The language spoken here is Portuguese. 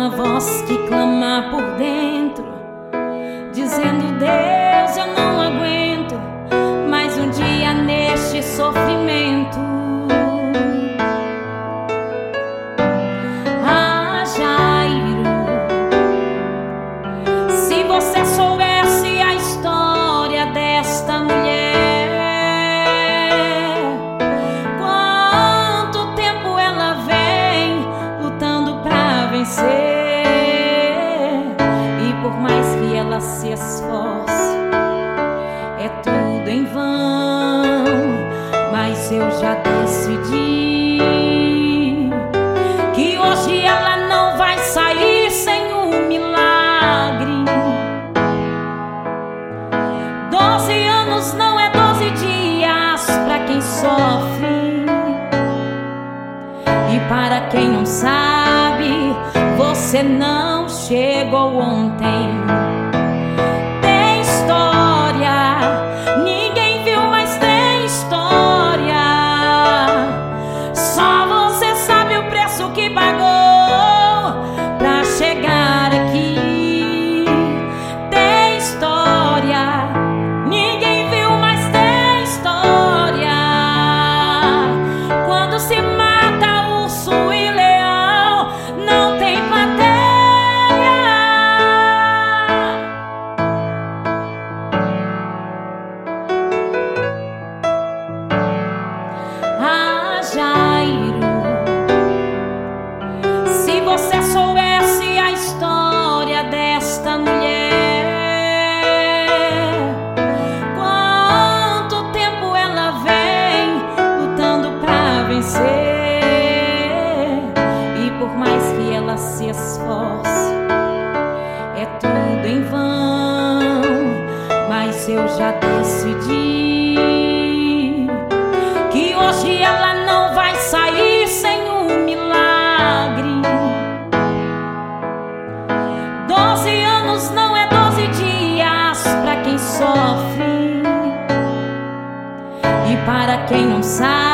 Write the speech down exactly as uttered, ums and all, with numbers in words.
uma voz que clama por dentro, dizendo: Deus, eu não aguento mais um dia neste sofrimento. Ah, Jairo, se você soubesse a história desta mulher, quanto tempo ela vem lutando pra vencer, e por mais que ela se esforce, é tudo em vão. Mas eu já decidi que hoje ela não vai sair sem um milagre. Doze anos não é doze dias pra quem sofre, e para quem não sabe, você não chegou ontem. Tem história, ninguém viu, mas tem história. Só você sabe o preço que pagou pra chegar aqui. Tem história, ninguém viu, mas tem história. Quando se mata urso e leão, não tem plateia. Ah, Jairo, se você soubesse a história desta mulher, quanto tempo ela vem lutando pra vencer, e por mais que ela se esforce, é tudo em vão. Mas eu já decidi que hoje ela não vai sair sem um milagre. Doze anos não é doze dias pra quem sofre, e para quem não sabe,